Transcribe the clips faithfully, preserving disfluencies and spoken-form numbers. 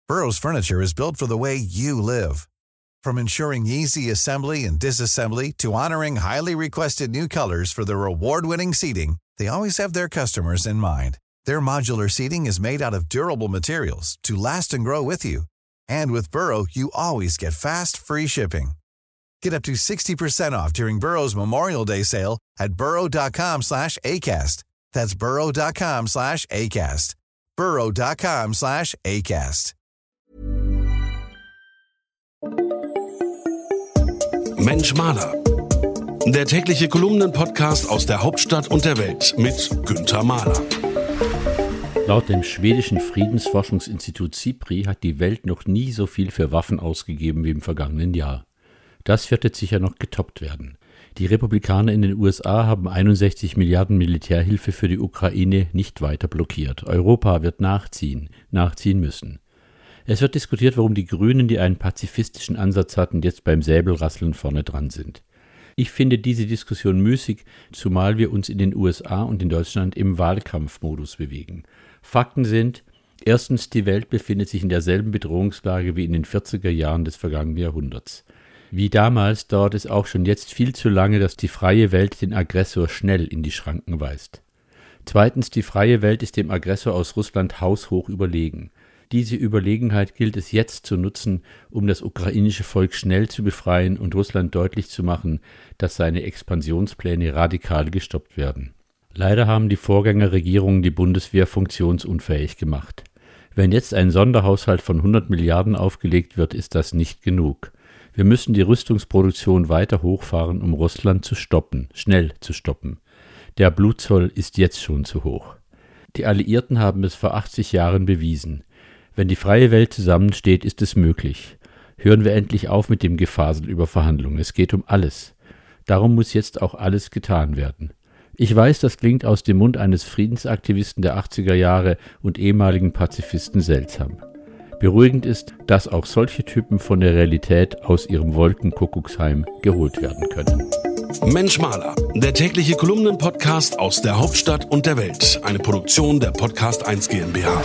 Burrow's furniture is built for the way you live. From ensuring easy assembly and disassembly to honoring highly requested new colors for their award-winning seating, they always have their customers in mind. Their modular seating is made out of durable materials to last and grow with you. And with Burrow, you always get fast, free shipping. Get up to sixty percent off during Burrow's Memorial Day sale at burrow.com slash ACAST. That's burrow.com slash ACAST. burrow.com slash ACAST. Mensch Maler. Der tägliche Kolumnen-Podcast aus der Hauptstadt und der Welt mit Günther Mahler. Laut dem schwedischen Friedensforschungsinstitut SIPRI hat die Welt noch nie so viel für Waffen ausgegeben wie im vergangenen Jahr. Das wird jetzt sicher noch getoppt werden. Die Republikaner in den U S A haben einundsechzig Milliarden Militärhilfe für die Ukraine nicht weiter blockiert. Europa wird nachziehen, nachziehen müssen. Es wird diskutiert, warum die Grünen, die einen pazifistischen Ansatz hatten, jetzt beim Säbelrasseln vorne dran sind. Ich finde diese Diskussion müßig, zumal wir uns in den U S A und in Deutschland im Wahlkampfmodus bewegen. Fakten sind, erstens, die Welt befindet sich in derselben Bedrohungslage wie in den vierziger Jahren des vergangenen Jahrhunderts. Wie damals dauert es auch schon jetzt viel zu lange, dass die freie Welt den Aggressor schnell in die Schranken weist. Zweitens, die freie Welt ist dem Aggressor aus Russland haushoch überlegen. Diese Überlegenheit gilt es jetzt zu nutzen, um das ukrainische Volk schnell zu befreien und Russland deutlich zu machen, dass seine Expansionspläne radikal gestoppt werden. Leider haben die Vorgängerregierungen die Bundeswehr funktionsunfähig gemacht. Wenn jetzt ein Sonderhaushalt von hundert Milliarden aufgelegt wird, ist das nicht genug. Wir müssen die Rüstungsproduktion weiter hochfahren, um Russland zu stoppen, schnell zu stoppen. Der Blutzoll ist jetzt schon zu hoch. Die Alliierten haben es vor achtzig Jahren bewiesen. Wenn die freie Welt zusammensteht, ist es möglich. Hören wir endlich auf mit dem Gefasel über Verhandlungen. Es geht um alles. Darum muss jetzt auch alles getan werden. Ich weiß, das klingt aus dem Mund eines Friedensaktivisten der achtziger Jahre und ehemaligen Pazifisten seltsam. Beruhigend ist, dass auch solche Typen von der Realität aus ihrem Wolkenkuckucksheim geholt werden können. Mensch Maler, der tägliche Kolumnen-Podcast aus der Hauptstadt und der Welt. Eine Produktion der Podcast eins GmbH.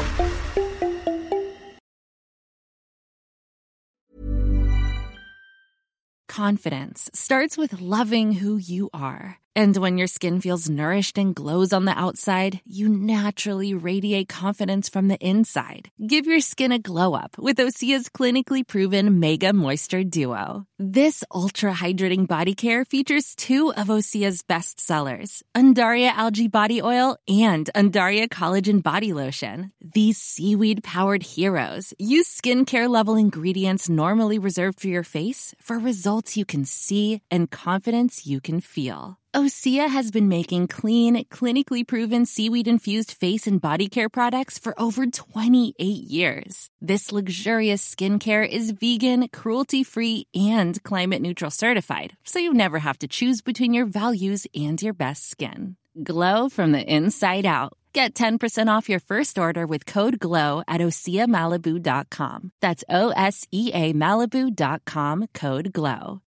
Confidence starts with loving who you are. And when your skin feels nourished and glows on the outside, you naturally radiate confidence from the inside. Give your skin a glow up with Osea's clinically proven Mega Moisture Duo. This ultra-hydrating body care features two of Osea's best sellers, Undaria Algae Body Oil and Undaria Collagen Body Lotion. These seaweed-powered heroes use skincare-level ingredients normally reserved for your face for results you can see and confidence you can feel. Osea has been making clean, clinically proven seaweed-infused face and body care products for over twenty-eight years. This luxurious skincare is vegan, cruelty-free, and climate-neutral certified, so you never have to choose between your values and your best skin. Glow from the inside out. Get ten percent off your first order with code GLOW at osea malibu dot com. That's O S E A Malibu dot com, code GLOW.